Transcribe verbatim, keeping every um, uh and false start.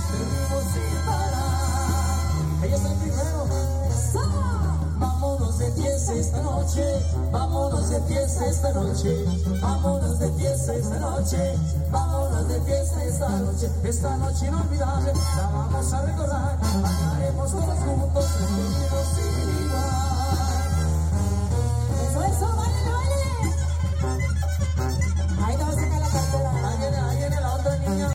seguimos sin parar. Ella es el primero. Vámonos de fiesta esta noche, vámonos de fiesta esta noche, vámonos de fiesta esta noche, vámonos de fiesta esta noche, esta noche inolvidable, la vamos a recordar, bailaremos todos juntos, seguimos sin igual.